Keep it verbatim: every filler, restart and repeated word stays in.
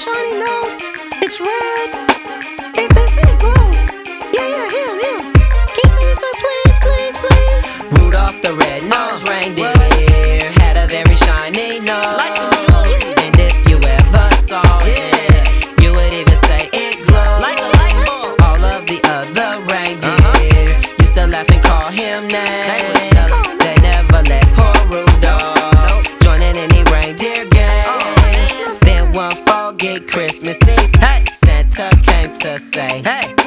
shiny nose, it's red. They, they say it glows. Yeah, yeah, him, him. Can you tell me a story, please, please, please? Rudolph the red-nosed reindeer had a very shiny nose. Like some jewels. And if you ever saw it, you would even say it glows. Like a light bulb. All of the other reindeer used to laugh and call him names. They never let poor Rudolph join in any reindeer games. Then one foggy Christmas Eve, Santa came to say, hey,